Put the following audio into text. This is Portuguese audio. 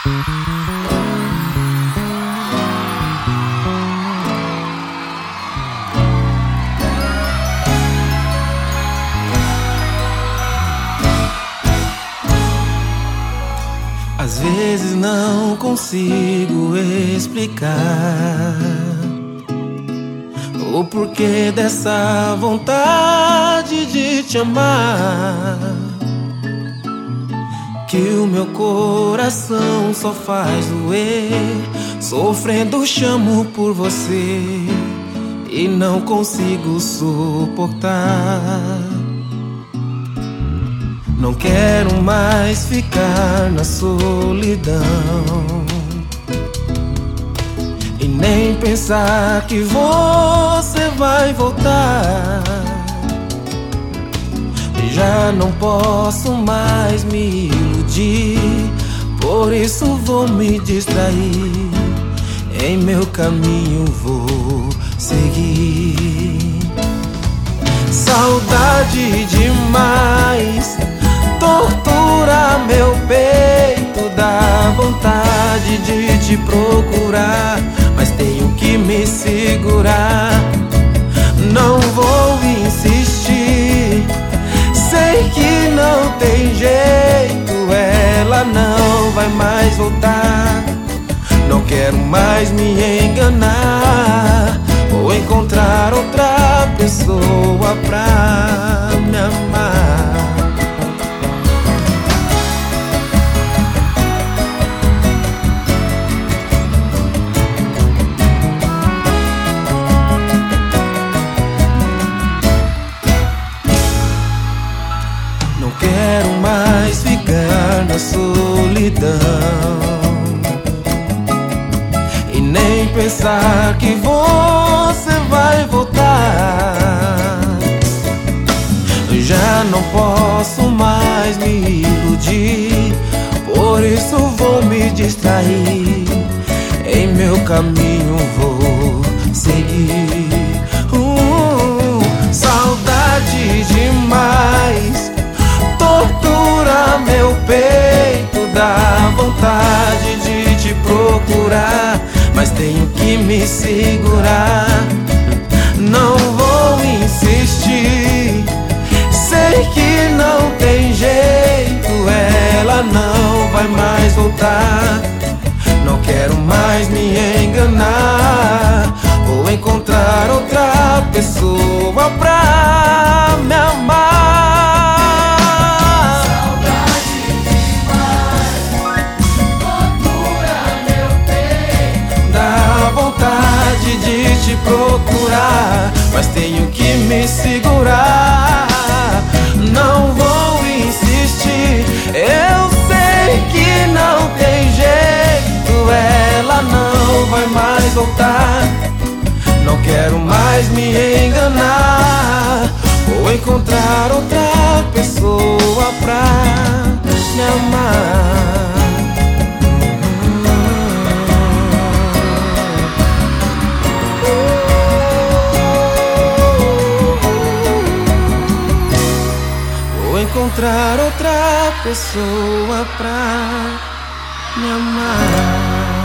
Às vezes não consigo explicar o porquê dessa vontade de te amar, que o meu coração só faz doer. Sofrendo chamo por você e não consigo suportar. Não quero mais ficar na solidão e nem pensar que você vai voltar. Já não posso mais me iludir, por isso vou me distrair. Em meu caminho vou seguir. Saudade demais tortura meu peito, dá vontade de te procurar, mas tenho que me segurar. Não vou insistir, sei que não tem jeito, ela não vai mais voltar. Não quero mais me enganar, vou encontrar outra pessoa pra me amar. Não quero mais ficar na solidão e nem pensar que você vai voltar. Já não posso mais me iludir, por isso vou me distrair. Em meu caminho vou seguir. Saudade demais tortura meu peito, dá vontade de te procurar, mas tenho que me segurar. Não vou insistir, sei que não tem jeito, ela não vai mais voltar. Não quero mais me enganar, vou encontrar outra pessoa pra me amar. De te procurar, mas tenho que me segurar. Não vou insistir, eu sei que não tem jeito, ela não vai mais voltar. Não quero mais me enganar, vou encontrar outra pessoa pra me amar. Encontrar outra pessoa pra me amar.